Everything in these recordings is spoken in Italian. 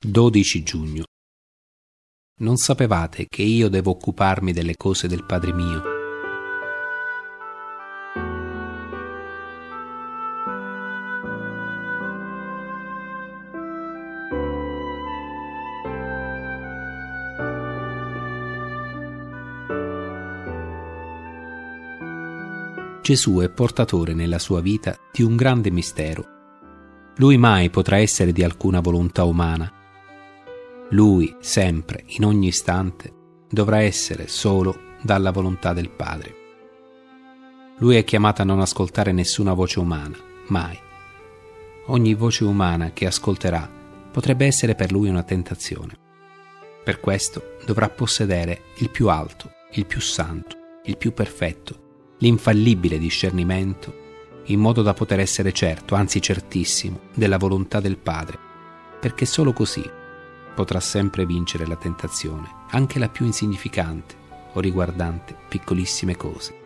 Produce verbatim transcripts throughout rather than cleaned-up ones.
dodici giugno. Non sapevate che io devo occuparmi delle cose del Padre mio? Gesù è portatore nella sua vita di un grande mistero. Lui mai potrà essere di alcuna volontà umana. Lui, sempre, in ogni istante, dovrà essere solo dalla volontà del Padre. Lui è chiamato a non ascoltare nessuna voce umana, mai. Ogni voce umana che ascolterà potrebbe essere per lui una tentazione. Per questo dovrà possedere il più alto, il più santo, il più perfetto, l'infallibile discernimento, in modo da poter essere certo, anzi certissimo, della volontà del Padre, perché solo così potrà sempre vincere la tentazione, anche la più insignificante o riguardante piccolissime cose.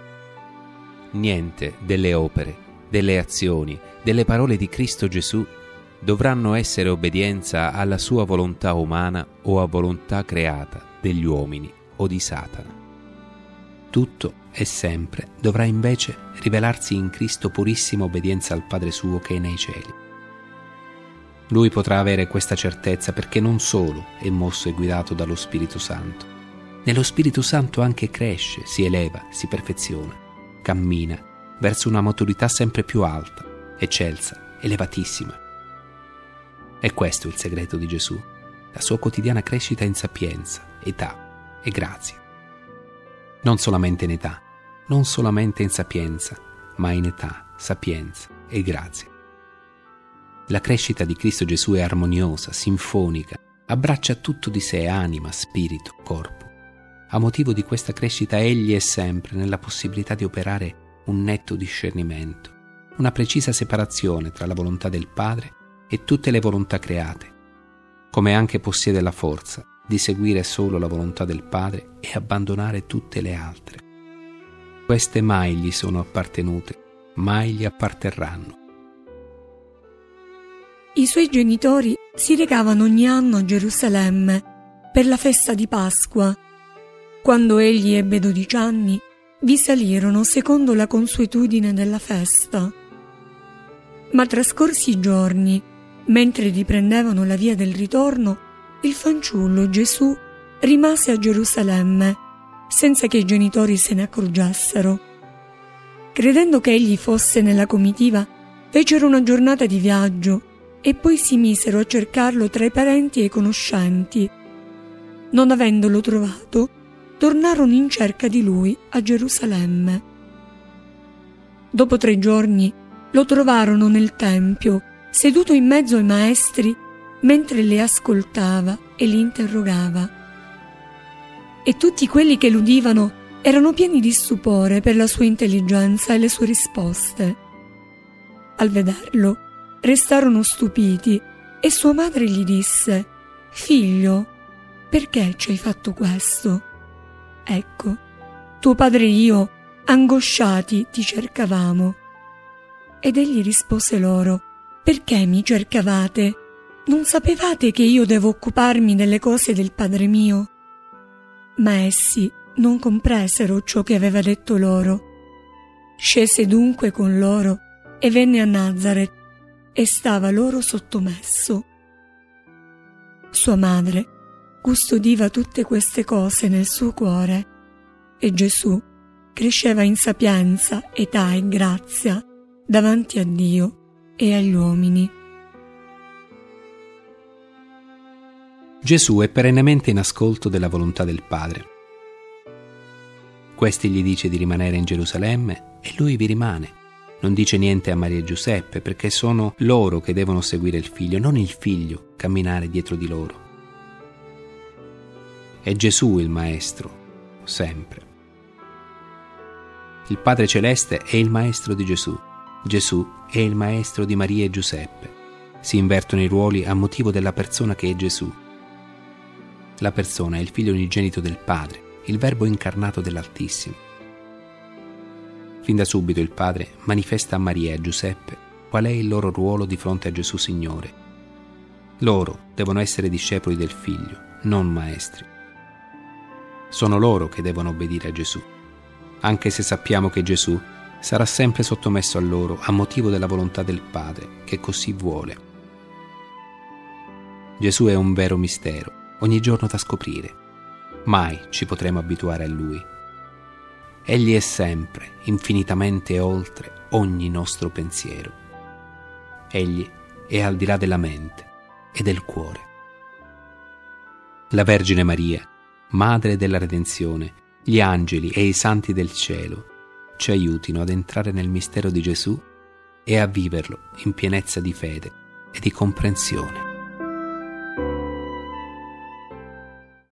Niente delle opere, delle azioni, delle parole di Cristo Gesù dovranno essere obbedienza alla sua volontà umana o a volontà creata degli uomini o di Satana. Tutto e sempre dovrà invece rivelarsi in Cristo purissima obbedienza al Padre suo che è nei cieli. Lui potrà avere questa certezza perché non solo è mosso e guidato dallo Spirito Santo. Nello Spirito Santo anche cresce, si eleva, si perfeziona, cammina verso una maturità sempre più alta, eccelsa, elevatissima. È questo il segreto di Gesù, la sua quotidiana crescita in sapienza, età e grazia. Non solamente in età, non solamente in sapienza, ma in età, sapienza e grazia. La crescita di Cristo Gesù è armoniosa, sinfonica, abbraccia tutto di sé, anima, spirito, corpo. A motivo di questa crescita egli è sempre nella possibilità di operare un netto discernimento, una precisa separazione tra la volontà del Padre e tutte le volontà create, come anche possiede la forza di seguire solo la volontà del Padre e abbandonare tutte le altre. Queste mai gli sono appartenute, mai gli apparterranno. I suoi genitori si recavano ogni anno a Gerusalemme per la festa di Pasqua. Quando egli ebbe dodici anni, vi salirono secondo la consuetudine della festa. Ma trascorsi i giorni, mentre riprendevano la via del ritorno, il fanciullo Gesù rimase a Gerusalemme, senza che i genitori se ne accorgessero. Credendo che egli fosse nella comitiva, fecero una giornata di viaggio e poi si misero a cercarlo tra i parenti e i conoscenti. Non avendolo trovato, tornarono in cerca di lui a Gerusalemme. Dopo tre giorni lo trovarono nel tempio, seduto in mezzo ai maestri, mentre li ascoltava e li interrogava. E tutti quelli che l'udivano erano pieni di stupore per la sua intelligenza e le sue risposte. Al vederlo, restarono stupiti e sua madre gli disse: «Figlio, perché ci hai fatto questo? Ecco, tuo padre e io, angosciati, ti cercavamo». Ed egli rispose loro: «Perché mi cercavate? Non sapevate che io devo occuparmi delle cose del Padre mio?» Ma essi non compresero ciò che aveva detto loro. Scese dunque con loro e venne a Nazaret e stava loro sottomesso. Sua madre custodiva tutte queste cose nel suo cuore e Gesù cresceva in sapienza, età e grazia davanti a Dio e agli uomini. Gesù è perennemente in ascolto della volontà del Padre. Questi gli dice di rimanere in Gerusalemme e lui vi rimane. Non dice niente a Maria e Giuseppe perché sono loro che devono seguire il figlio, non il figlio camminare dietro di loro. È Gesù il Maestro, sempre. Il Padre Celeste è il Maestro di Gesù. Gesù è il Maestro di Maria e Giuseppe. Si invertono i ruoli a motivo della persona che è Gesù. La persona è il figlio unigenito del Padre, il Verbo incarnato dell'Altissimo. Fin da subito il Padre manifesta a Maria e a Giuseppe qual è il loro ruolo di fronte a Gesù Signore. Loro devono essere discepoli del Figlio, non maestri. Sono loro che devono obbedire a Gesù, anche se sappiamo che Gesù sarà sempre sottomesso a loro a motivo della volontà del Padre, che così vuole. Gesù è un vero mistero, ogni giorno da scoprire. Mai ci potremo abituare a Lui. Egli è sempre, infinitamente oltre ogni nostro pensiero. Egli è al di là della mente e del cuore. La Vergine Maria, Madre della Redenzione, gli angeli e i santi del cielo ci aiutino ad entrare nel mistero di Gesù e a viverlo in pienezza di fede e di comprensione.